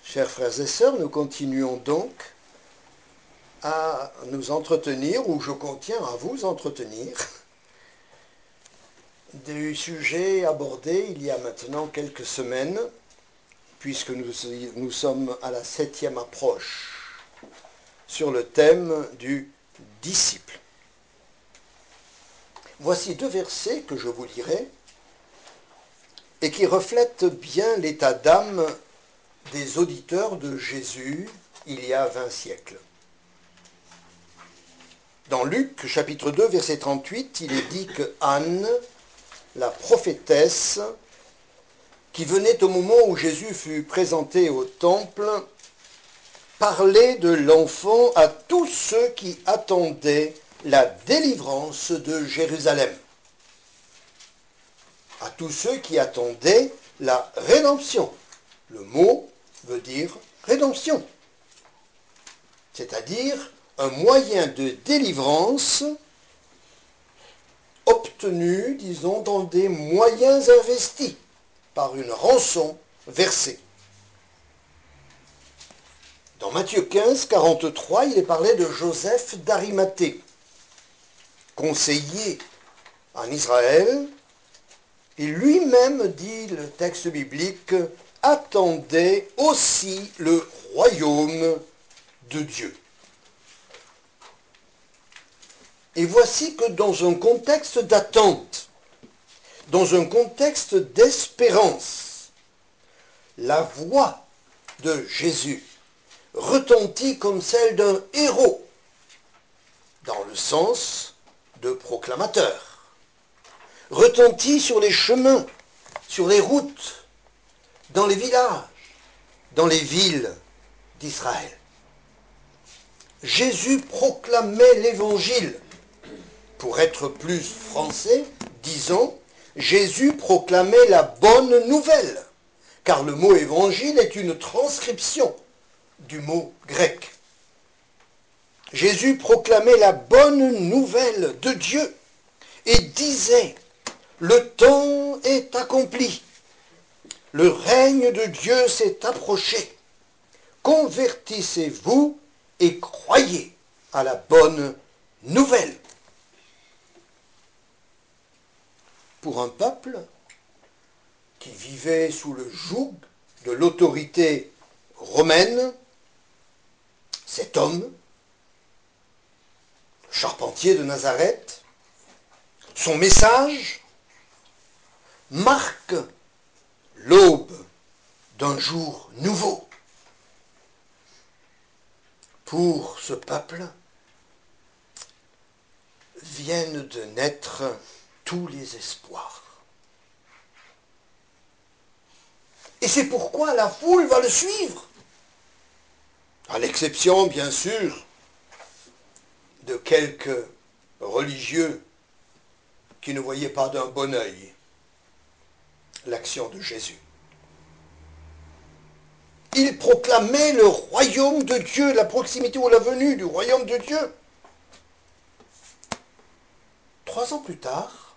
Chers frères et sœurs, nous continuons donc à nous entretenir, ou je contiens à vous entretenir, du sujet abordé il y a maintenant quelques semaines, puisque nous sommes à la 7e approche sur le thème du disciple. Voici 2 versets que je vous lirai et qui reflètent bien l'état d'âme des auditeurs de Jésus il y a 20 siècles. Dans Luc, chapitre 2, verset 38, il est dit que Anne, la prophétesse, qui venait au moment où Jésus fut présenté au temple, parlait de l'enfant à tous ceux qui attendaient la délivrance de Jérusalem. À tous ceux qui attendaient la rédemption. Le mot veut dire rédemption. C'est-à-dire un moyen de délivrance obtenu, disons, dans des moyens investis par une rançon versée. Dans Matthieu 15, 43, il est parlé de Joseph d'Arimathée, conseiller en Israël. Il lui-même, dit le texte biblique, attendait aussi le royaume de Dieu. Et voici que dans un contexte d'attente, dans un contexte d'espérance, la voix de Jésus retentit comme celle d'un héros, dans le sens de proclamateur, retentit sur les chemins, sur les routes, dans les villages, dans les villes d'Israël. Jésus proclamait l'évangile. Pour être plus français, disons, Jésus proclamait la bonne nouvelle, car le mot évangile est une transcription du mot grec. Jésus proclamait la bonne nouvelle de Dieu et disait, le temps est accompli, le règne de Dieu s'est approché, convertissez-vous et croyez à la bonne nouvelle. Pour un peuple qui vivait sous le joug de l'autorité romaine, cet homme, le charpentier de Nazareth, son message marque l'aube d'un jour nouveau. Pour ce peuple, viennent de naître tous les espoirs. Et c'est pourquoi la foule va le suivre. À l'exception, bien sûr, de quelques religieux qui ne voyaient pas d'un bon œil l'action de Jésus. Il proclamait le royaume de Dieu, la proximité ou la venue du royaume de Dieu. 3 ans plus tard,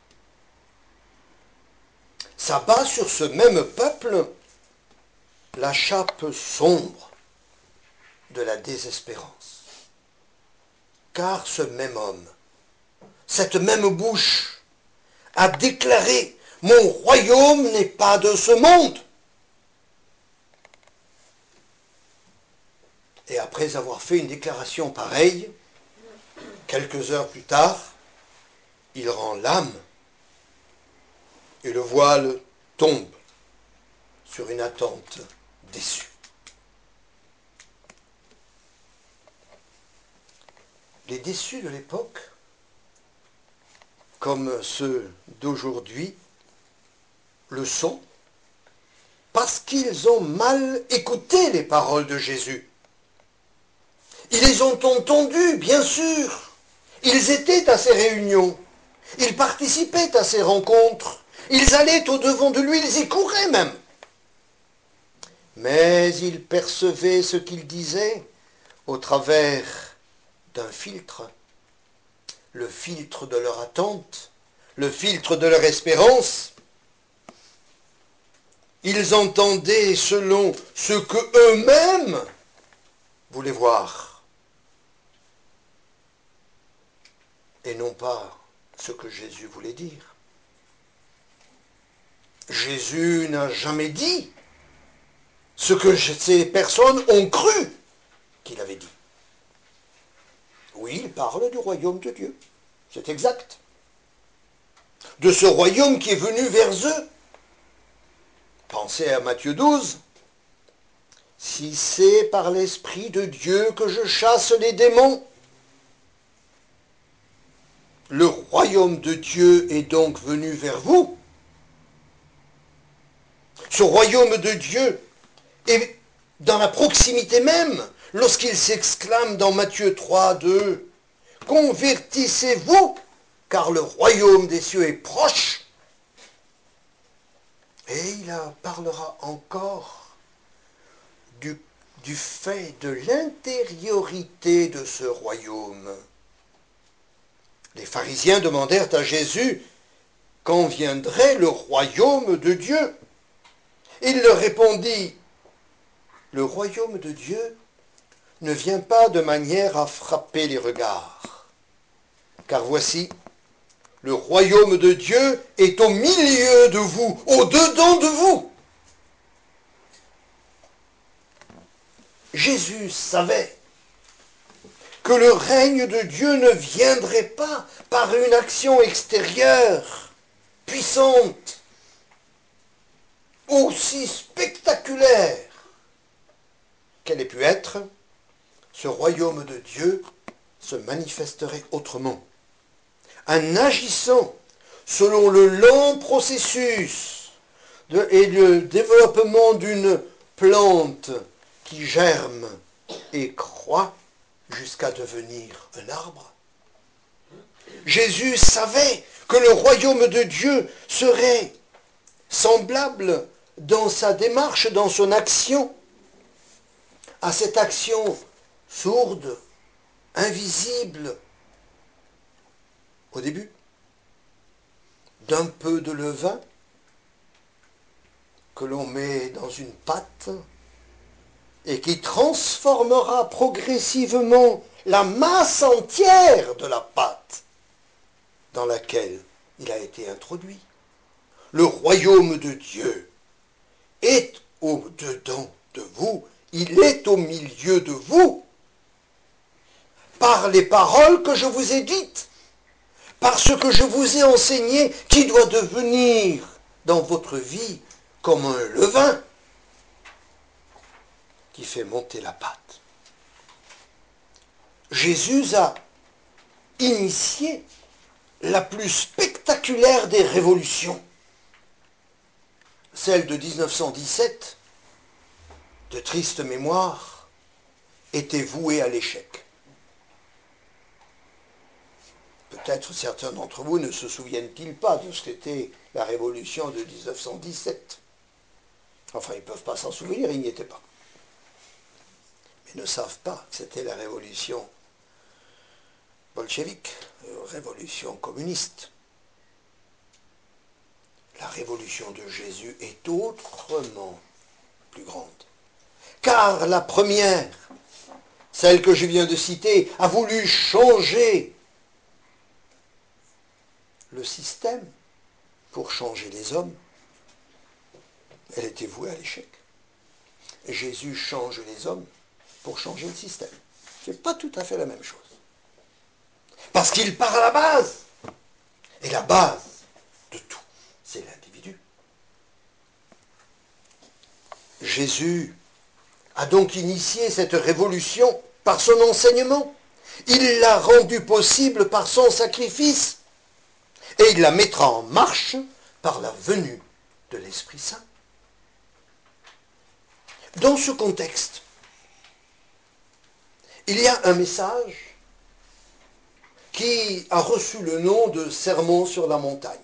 s'abat sur ce même peuple la chape sombre de la désespérance. Car ce même homme, cette même bouche, a déclaré « Mon royaume n'est pas de ce monde ». Et après avoir fait une déclaration pareille, quelques heures plus tard, il rend l'âme et le voile tombe sur une attente déçue. Les déçus de l'époque, comme ceux d'aujourd'hui, le sont parce qu'ils ont mal écouté les paroles de Jésus. Ils les ont entendues, bien sûr. Ils étaient à ces réunions. Ils participaient à ces rencontres. Ils allaient au-devant de lui, ils y couraient même. Mais ils percevaient ce qu'il disait au travers d'un filtre, le filtre de leur attente, le filtre de leur espérance. Ils entendaient selon ce que eux-mêmes voulaient voir, et non pas ce que Jésus voulait dire. Jésus n'a jamais dit ce que ces personnes ont cru qu'il avait dit. Oui, il parle du royaume de Dieu, c'est exact. De ce royaume qui est venu vers eux. Pensez à Matthieu 12. Si c'est par l'Esprit de Dieu que je chasse les démons, le royaume de Dieu est donc venu vers vous. Ce royaume de Dieu est dans la proximité même, lorsqu'il s'exclame dans Matthieu 3, 2, « Convertissez-vous, car le royaume des cieux est proche. » Et il parlera encore du fait de l'intériorité de ce royaume. Les pharisiens demandèrent à Jésus quand viendrait le royaume de Dieu. Il leur répondit, le royaume de Dieu ne vient pas de manière à frapper les regards. Car voici, le royaume de Dieu est au milieu de vous, au-dedans de vous. Jésus savait que le règne de Dieu ne viendrait pas par une action extérieure, puissante, aussi spectaculaire qu'elle ait pu être. Ce royaume de Dieu se manifesterait autrement, en agissant selon le lent processus et le développement d'une plante qui germe et croît jusqu'à devenir un arbre. Jésus savait que le royaume de Dieu serait semblable dans sa démarche, dans son action, à cette action sourde, invisible, au début, d'un peu de levain que l'on met dans une pâte et qui transformera progressivement la masse entière de la pâte dans laquelle il a été introduit. Le royaume de Dieu est au-dedans de vous, il est au milieu de vous, par les paroles que je vous ai dites, par ce que je vous ai enseigné, qui doit devenir dans votre vie comme un levain qui fait monter la pâte. Jésus a initié la plus spectaculaire des révolutions, celle de 1917, de triste mémoire, était vouée à l'échec. Peut-être certains d'entre vous ne se souviennent-ils pas de ce qu'était la révolution de 1917. Enfin, ils ne peuvent pas s'en souvenir, ils n'y étaient pas. Mais ils ne savent pas que c'était la révolution bolchevique, révolution communiste. La révolution de Jésus est autrement plus grande. Car la première, celle que je viens de citer, a voulu changer le système pour changer les hommes. Elle était vouée à l'échec. Jésus change les hommes pour changer le système. Ce n'est pas tout à fait la même chose. Parce qu'il part à la base. Et la base de tout, c'est l'individu. Jésus a donc initié cette révolution par son enseignement. Il l'a rendue possible par son sacrifice. Et il la mettra en marche par la venue de l'Esprit Saint. Dans ce contexte, il y a un message qui a reçu le nom de Sermon sur la montagne.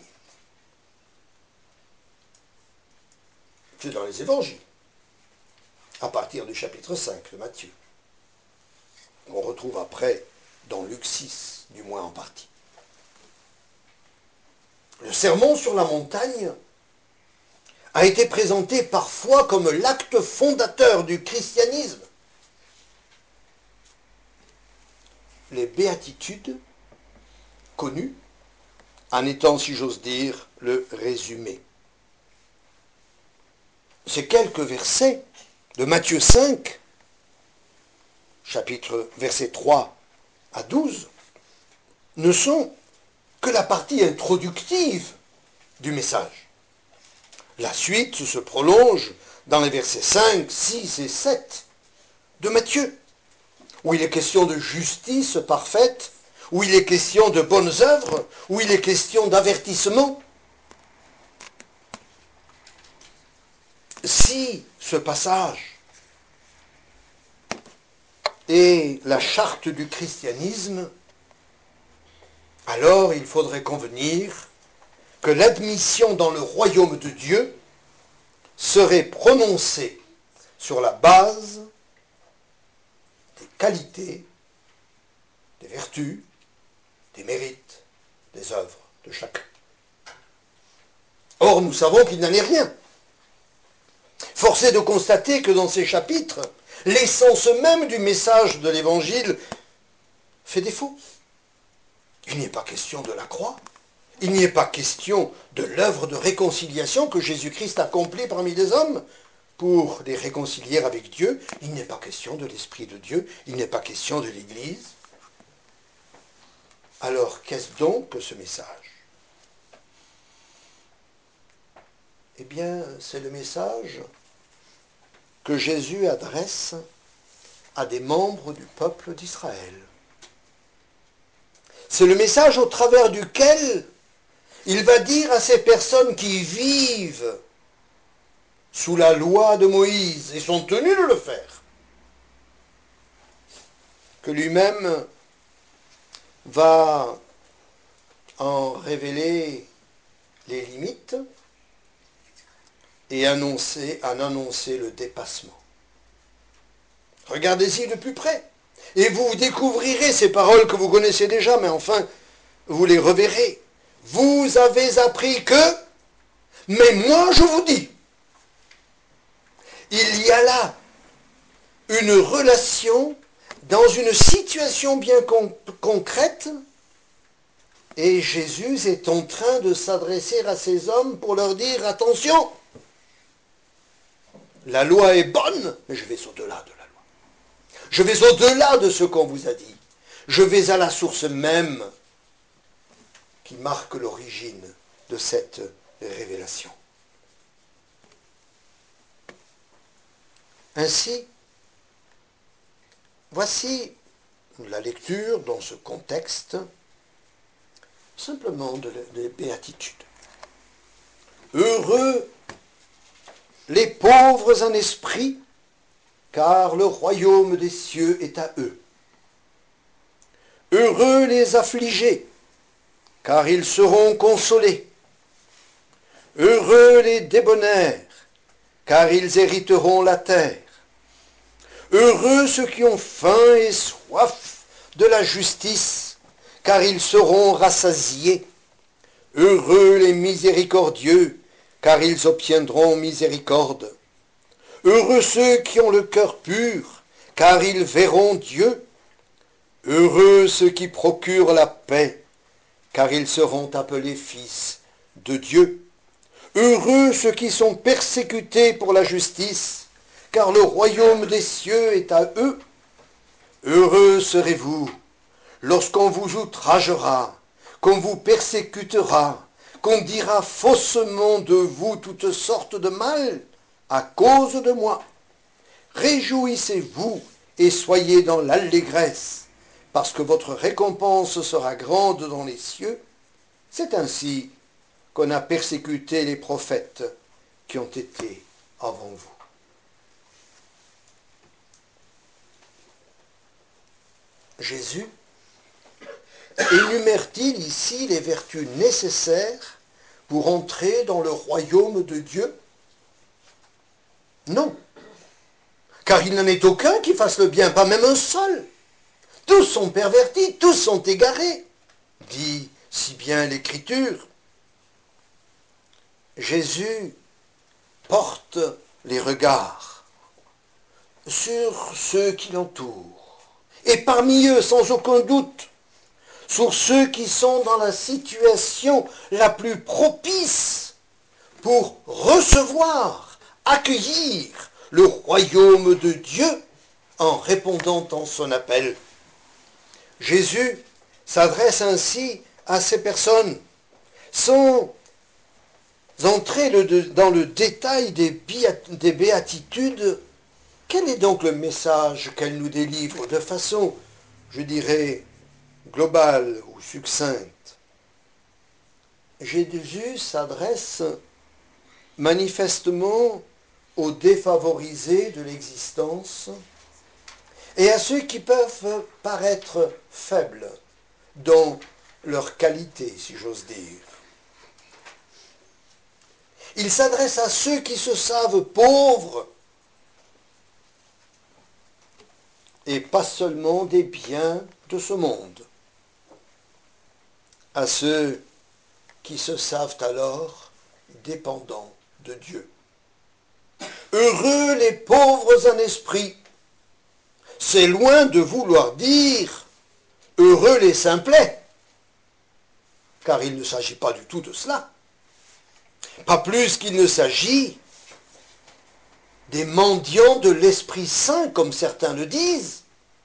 C'est dans les évangiles, à partir du chapitre 5 de Matthieu. On retrouve après dans Luc 6, du moins en partie. Le Sermon sur la montagne a été présenté parfois comme l'acte fondateur du christianisme. Les béatitudes connues en étant, si j'ose dire, le résumé. Ces quelques versets de Matthieu 5, chapitre versets 3 à 12, ne sont que la partie introductive du message. La suite se prolonge dans les versets 5, 6 et 7 de Matthieu, où il est question de justice parfaite, où il est question de bonnes œuvres, où il est question d'avertissement. Si ce passage est la charte du christianisme, alors il faudrait convenir que l'admission dans le royaume de Dieu serait prononcée sur la base des qualités, des vertus, des mérites, des œuvres de chacun. Or, nous savons qu'il n'en est rien. Force est de constater que dans ces chapitres, l'essence même du message de l'Évangile fait défaut. Il n'y est pas question de la croix. Il n'y est pas question de l'œuvre de réconciliation que Jésus-Christ accomplit parmi les hommes pour les réconcilier avec Dieu. Il n'est pas question de l'Esprit de Dieu. Il n'est pas question de l'Église. Alors, qu'est-ce donc que ce message? Eh bien, c'est le message que Jésus adresse à des membres du peuple d'Israël. C'est le message au travers duquel il va dire à ces personnes qui vivent sous la loi de Moïse et sont tenues de le faire, que lui-même va en révéler les limites et en annoncer le dépassement. Regardez-y de plus près, et vous découvrirez ces paroles que vous connaissez déjà, mais enfin, vous les reverrez. Vous avez appris que, mais moi je vous dis. Il y a là une relation dans une situation bien concrète, et Jésus est en train de s'adresser à ces hommes pour leur dire, attention, la loi est bonne, mais je vais au-delà de la loi. Je vais au-delà de ce qu'on vous a dit. Je vais à la source même qui marque l'origine de cette révélation. Ainsi, voici la lecture dans ce contexte simplement des béatitudes. Heureux les pauvres en esprit, car le royaume des cieux est à eux. Heureux les affligés, car ils seront consolés. Heureux les débonnaires, car ils hériteront la terre. Heureux ceux qui ont faim et soif de la justice, car ils seront rassasiés. Heureux les miséricordieux, car ils obtiendront miséricorde. Heureux ceux qui ont le cœur pur, car ils verront Dieu. Heureux ceux qui procurent la paix, car ils seront appelés fils de Dieu. Heureux ceux qui sont persécutés pour la justice, car le royaume des cieux est à eux. Heureux serez-vous lorsqu'on vous outragera, qu'on vous persécutera, qu'on dira faussement de vous toutes sortes de mal à cause de moi. Réjouissez-vous et soyez dans l'allégresse, parce que votre récompense sera grande dans les cieux. C'est ainsi qu'on a persécuté les prophètes qui ont été avant vous. Jésus énumère-t-il ici les vertus nécessaires pour entrer dans le royaume de Dieu? Non, car il n'en est aucun qui fasse le bien, pas même un seul. Tous sont pervertis, tous sont égarés, dit si bien l'Écriture. Jésus porte les regards sur ceux qui l'entourent, et parmi eux, sans aucun doute, sur ceux qui sont dans la situation la plus propice pour recevoir, accueillir le royaume de Dieu en répondant à son appel. Jésus s'adresse ainsi à ces personnes sans entrer dans le détail des béatitudes. Quel est donc le message qu'elle nous délivre de façon, je dirais, globale ou succincte? Jésus s'adresse manifestement aux défavorisés de l'existence et à ceux qui peuvent paraître faibles dans leur qualité, si j'ose dire. Il s'adresse à ceux qui se savent pauvres et pas seulement des biens de ce monde, à ceux qui se savent alors dépendants de Dieu. Heureux les pauvres en esprit. C'est loin de vouloir dire heureux les simplets, car il ne s'agit pas du tout de cela. Pas plus qu'il ne s'agit des mendiants de l'Esprit Saint, comme certains le disent.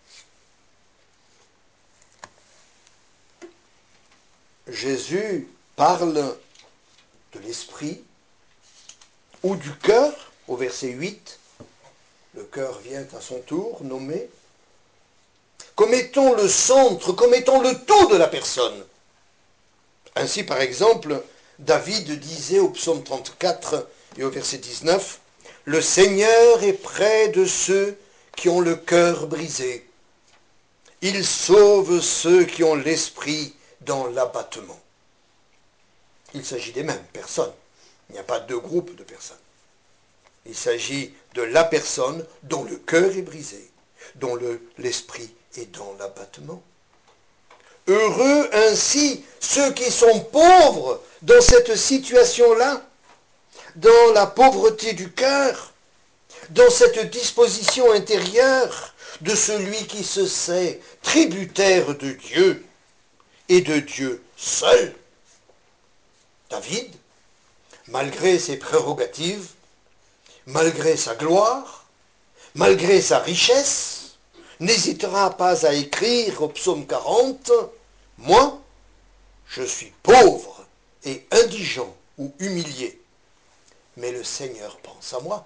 Jésus parle de l'esprit ou du cœur, au verset 8. Le cœur vient à son tour nommé comme étant le centre, comme étant le tout de la personne. Ainsi, par exemple, David disait au psaume 34 et au verset 19, « Le Seigneur est près de ceux qui ont le cœur brisé. Il sauve ceux qui ont l'esprit dans l'abattement. » Il s'agit des mêmes personnes. Il n'y a pas deux groupes de personnes. Il s'agit de la personne dont le cœur est brisé, dont l'esprit est dans l'abattement. Heureux ainsi ceux qui sont pauvres dans cette situation-là, dans la pauvreté du cœur, dans cette disposition intérieure de celui qui se sait tributaire de Dieu et de Dieu seul. David, malgré ses prérogatives, malgré sa gloire, malgré sa richesse, n'hésitera pas à écrire au psaume 40, « Moi, je suis pauvre et indigent ou humilié, mais le Seigneur pense à moi. »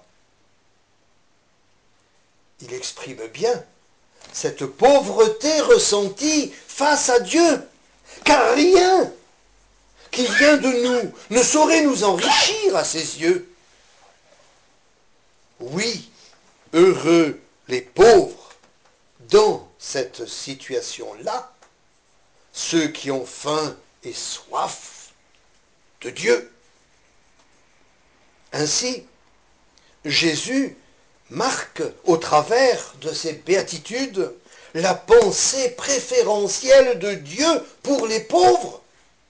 Il exprime bien cette pauvreté ressentie face à Dieu, car rien qui vient de nous ne saurait nous enrichir à ses yeux. Oui, heureux les pauvres dans cette situation-là, ceux qui ont faim et soif de Dieu. Ainsi, Jésus marque au travers de ces béatitudes la pensée préférentielle de Dieu pour les pauvres.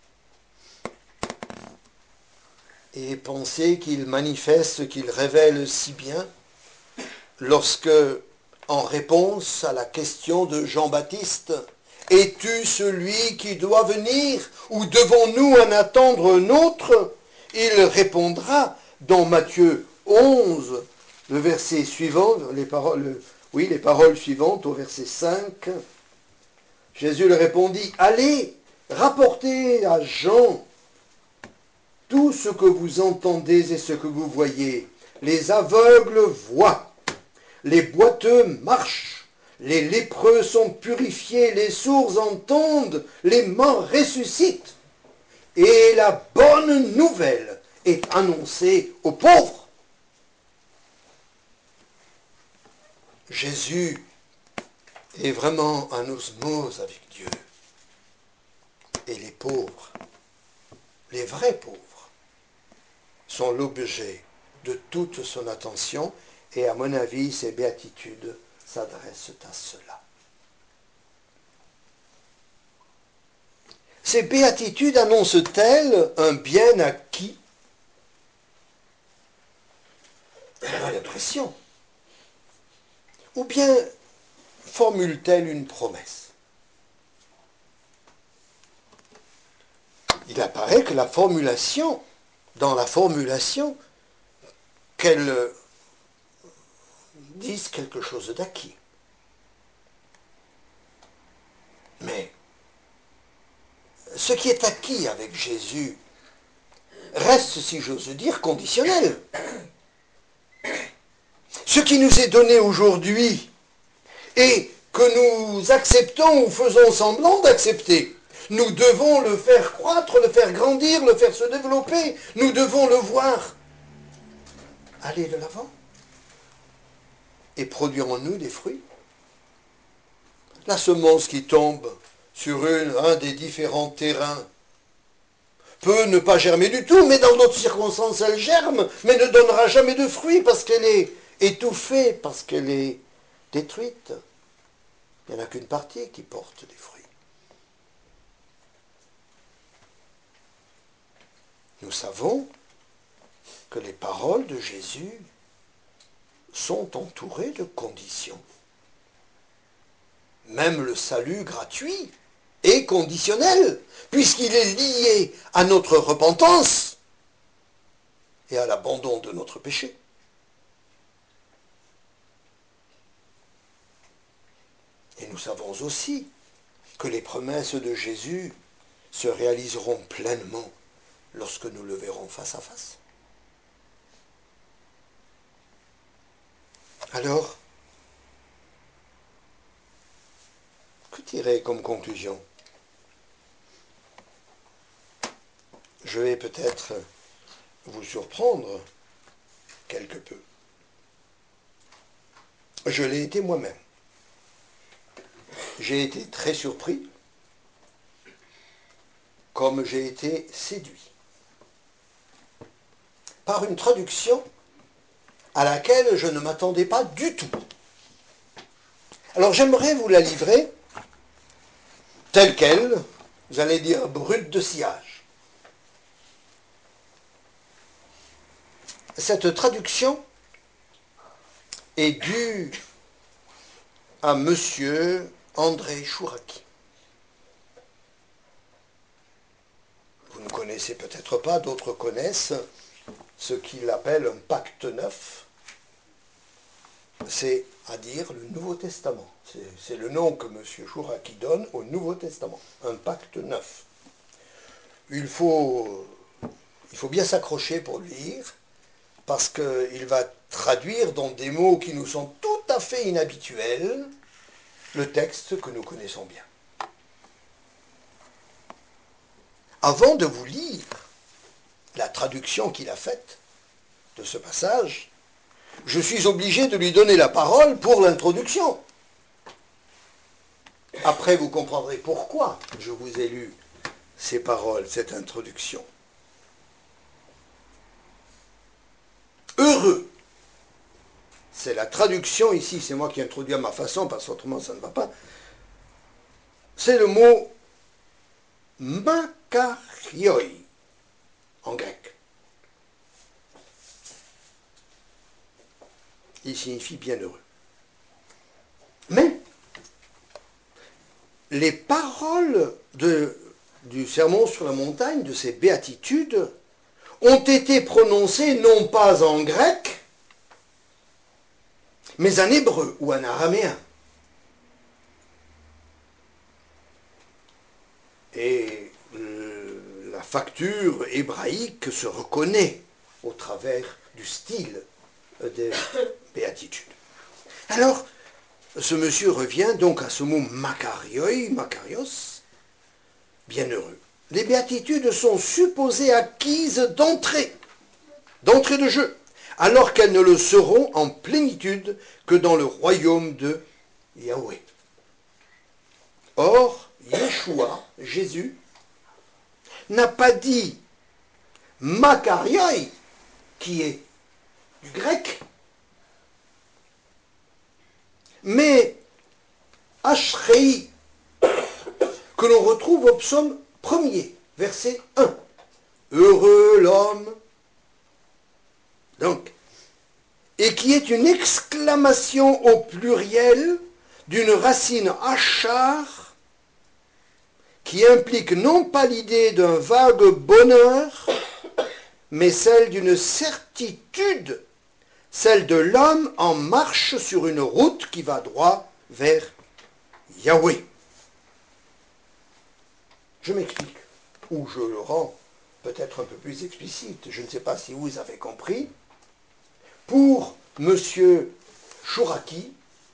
Et pensée qu'il manifeste, qu'il révèle si bien lorsque, en réponse à la question de Jean-Baptiste, « Es-tu celui qui doit venir ou devons-nous en attendre un autre ?» il répondra dans Matthieu 11, le verset suivant, les paroles suivantes au verset 5. Jésus leur répondit, « Allez, rapportez à Jean tout ce que vous entendez et ce que vous voyez. Les aveugles voient, les boiteux marchent, les lépreux sont purifiés, les sourds entendent, les morts ressuscitent. Et la bonne nouvelle est annoncée aux pauvres. » Jésus est vraiment en osmose avec Dieu. Et les pauvres, les vrais pauvres, sont l'objet de toute son attention. Et à mon avis, ces béatitudes s'adressent à cela. Ces béatitudes annoncent-elles un bien acquis? expression? Ou bien formule-t-elle une promesse? Il apparaît que dans la formulation, qu'elle dise quelque chose d'acquis. Mais ce qui est acquis avec Jésus reste, si j'ose dire, conditionnel. Ce qui nous est donné aujourd'hui et que nous acceptons ou faisons semblant d'accepter, nous devons le faire croître, le faire grandir, le faire se développer. Nous devons le voir aller de l'avant et produire en nous des fruits. La semence qui tombe sur un des différents terrains peut ne pas germer du tout, mais dans d'autres circonstances, elle germe, mais ne donnera jamais de fruits parce qu'elle est étouffée, parce qu'elle est détruite. Il n'y en a qu'une partie qui porte des fruits. Nous savons que les paroles de Jésus sont entourées de conditions. Même le salut gratuit est conditionnel, puisqu'il est lié à notre repentance et à l'abandon de notre péché. Et nous savons aussi que les promesses de Jésus se réaliseront pleinement lorsque nous le verrons face à face. Alors, que tirer comme conclusion? Je vais peut-être vous surprendre quelque peu. Je l'ai été moi-même. J'ai été très surpris, comme j'ai été séduit, par une traduction à laquelle je ne m'attendais pas du tout. Alors j'aimerais vous la livrer telle qu'elle, vous allez dire brute de sillage. Cette traduction est due à monsieur André Chouraki. Vous ne connaissez peut-être pas, d'autres connaissent ce qu'il appelle un pacte neuf, c'est-à-dire le Nouveau Testament. C'est le nom que M. Chouraki donne au Nouveau Testament, un pacte neuf. Il faut bien s'accrocher pour le lire, parce qu'il va traduire dans des mots qui nous sont tout à fait inhabituels le texte que nous connaissons bien. Avant de vous lire la traduction qu'il a faite de ce passage, je suis obligé de lui donner la parole pour l'introduction. Après, vous comprendrez pourquoi je vous ai lu ces paroles, cette introduction. Heureux, c'est la traduction ici, c'est moi qui introduis à ma façon, parce qu'autrement ça ne va pas. C'est le mot makarioi en grec. Il signifie bienheureux. Mais les paroles du sermon sur la montagne, de ces béatitudes, ont été prononcées non pas en grec, mais en hébreu ou en araméen. Et la facture hébraïque se reconnaît au travers du style des béatitudes. Alors, ce monsieur revient donc à ce mot makarioi, makarios, bienheureux. Les béatitudes sont supposées acquises d'entrée de jeu, alors qu'elles ne le seront en plénitude que dans le royaume de Yahweh. Or, Yeshua, Jésus, n'a pas dit makarioi, qui est du grec, mais ashrei, que l'on retrouve au psaume 1er, verset 1. Heureux l'homme. Donc, et qui est une exclamation au pluriel d'une racine achar qui implique non pas l'idée d'un vague bonheur, mais celle d'une certitude, celle de l'homme en marche sur une route qui va droit vers Yahweh. Je m'explique, ou je le rends peut-être un peu plus explicite, je ne sais pas si vous avez compris. Pour M. Chouraki,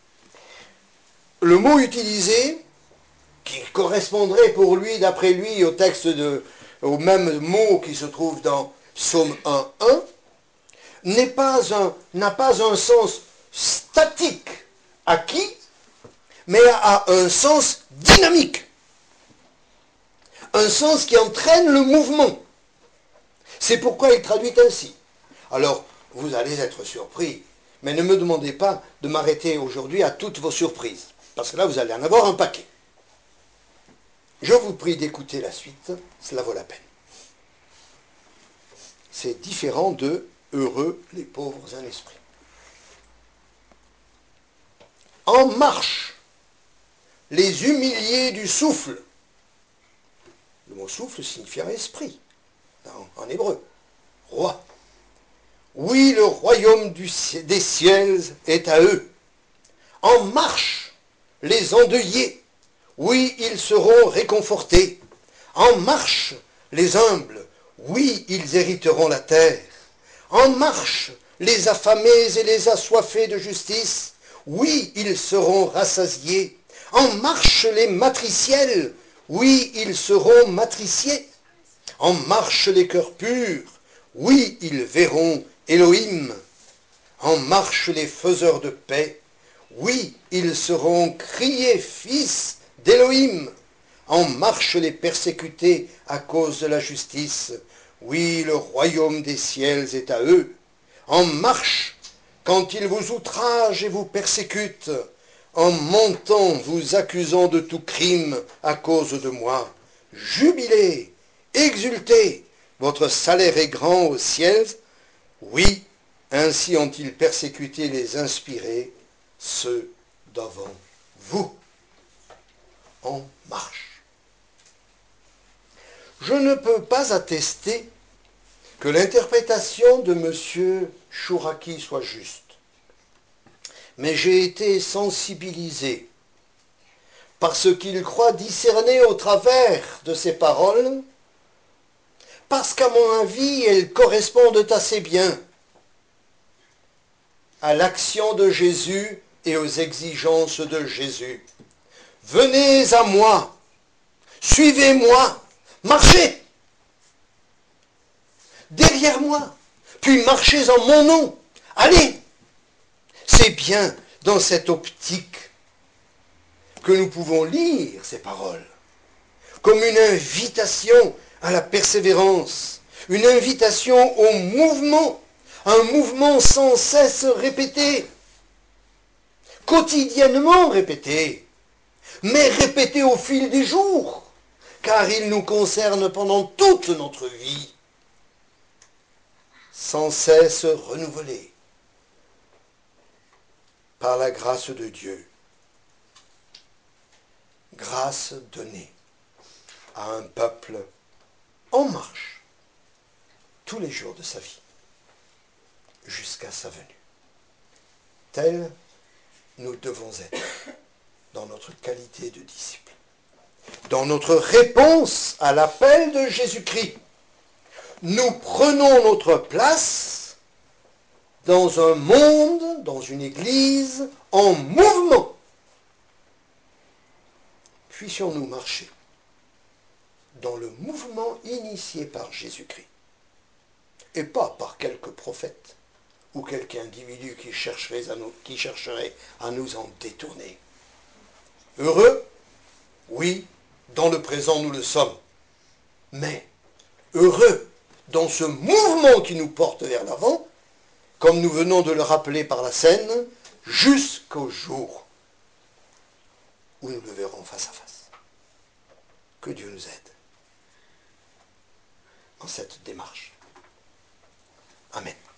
le mot utilisé, qui correspondrait pour lui, d'après lui, au texte au même mot qui se trouve dans Psaume 1.1, n'a pas un sens statique acquis, mais a un sens dynamique. Un sens qui entraîne le mouvement. C'est pourquoi il traduit ainsi. Alors, vous allez être surpris, mais ne me demandez pas de m'arrêter aujourd'hui à toutes vos surprises, parce que là, vous allez en avoir un paquet. Je vous prie d'écouter la suite, cela vaut la peine. C'est différent de « heureux les pauvres en esprit ». En marche, les humiliés du souffle. Le mot souffle signifie esprit, en hébreu, roi. Oui, le royaume des ciels est à eux. En marche, les endeuillés. Oui, ils seront réconfortés. En marche, les humbles. Oui, ils hériteront la terre. En marche, les affamés et les assoiffés de justice. Oui, ils seront rassasiés. En marche, les matriciels. Oui, ils seront matriciés. En marche, les cœurs purs. Oui, ils verront Elohim. En marche, les faiseurs de paix. Oui, ils seront criés fils d'Elohim. En marche, les persécutés à cause de la justice. Oui, le royaume des ciels est à eux. En marche, quand ils vous outragent et vous persécutent, en montant, vous accusant de tout crime à cause de moi. Jubilez, exultez, votre salaire est grand au ciel. Oui, ainsi ont-ils persécuté les inspirés, ceux d'avant vous. En marche. Je ne peux pas attester que l'interprétation de M. Chouraki soit juste. Mais j'ai été sensibilisé par ce qu'il croit discerner au travers de ces paroles, parce qu'à mon avis, elles correspondent assez bien à l'action de Jésus et aux exigences de Jésus. Venez à moi, suivez-moi, marchez derrière moi, puis marchez en mon nom. Allez, c'est bien dans cette optique que nous pouvons lire ces paroles, comme une invitation à la persévérance, une invitation au mouvement, un mouvement sans cesse répété, quotidiennement répété, mais répété au fil des jours, car il nous concerne pendant toute notre vie, sans cesse renouvelé par la grâce de Dieu. Grâce donnée à un peuple en marche tous les jours de sa vie, jusqu'à sa venue. Tels nous devons être dans notre qualité de disciples, dans notre réponse à l'appel de Jésus-Christ. Nous prenons notre place dans un monde, dans une église en mouvement. Puissions-nous marcher dans le mouvement initié par Jésus-Christ, et pas par quelques prophètes ou quelque individu qui chercherait à nous en détourner. Heureux, oui, dans le présent nous le sommes, mais heureux dans ce mouvement qui nous porte vers l'avant, comme nous venons de le rappeler par la scène, jusqu'au jour où nous le verrons face à face. Que Dieu nous aide dans cette démarche. Amen.